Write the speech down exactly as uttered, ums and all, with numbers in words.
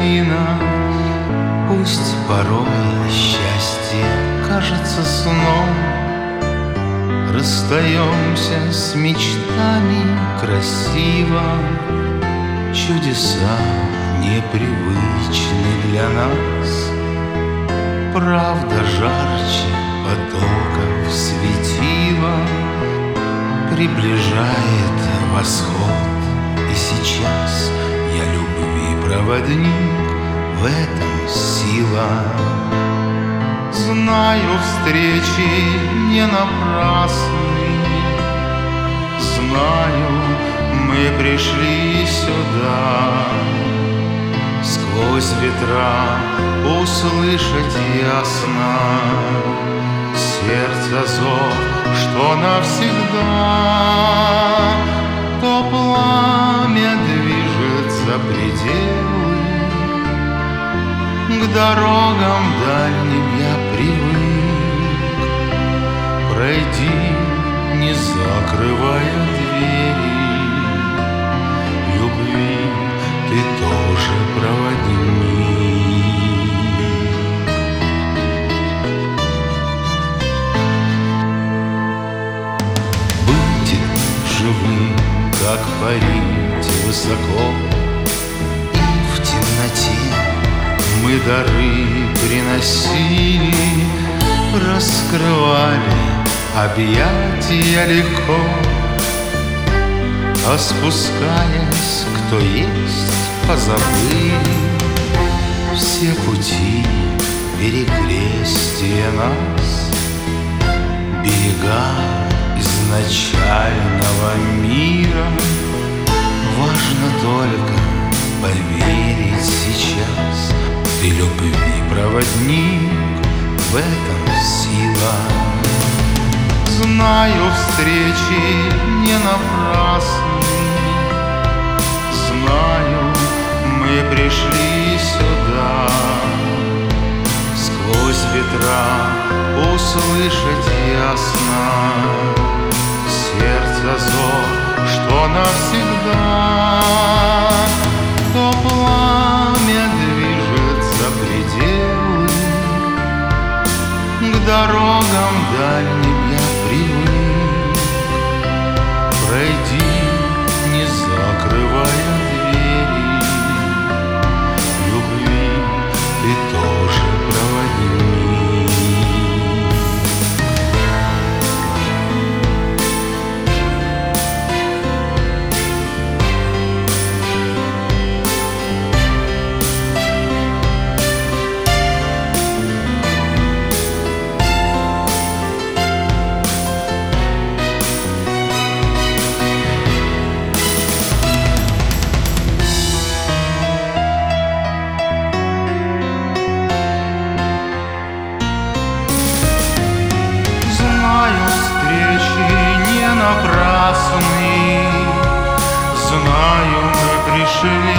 картина. Пусть порой счастье кажется сном, расстаемся с мечтами красиво. Чудеса непривычны для нас, правда жарче потоков светила приближает восход. И сейчас я любви проводник, в этом сила. Знаю, встречи не напрасны, знаю, мы пришли сюда сквозь ветра услышать ясно сердце зов, что навсегда. То пламя движется пределы, к дорогам дальним я привык. Пройди, не закрывая двери, любви ты тоже проводник. Быть живым, как парить высоко, и в темноте мы дары приносили, раскрывали объятия легко. А спускаясь, кто есть, позабыли все пути перекрестия нас, берега изначального мира. Важно только поверить сейчас, ты любви проводник, в этом сила. Знаю, встречи не напрасны, знаю, мы пришли сюда сквозь ветра услышать ясно сердце зов, что навсегда. То пламя движется пределы, к дорогам дальним я привык. Пройди, не закрывая двери, любви ты тоже проводник. Напрасны, знаю, мы пришли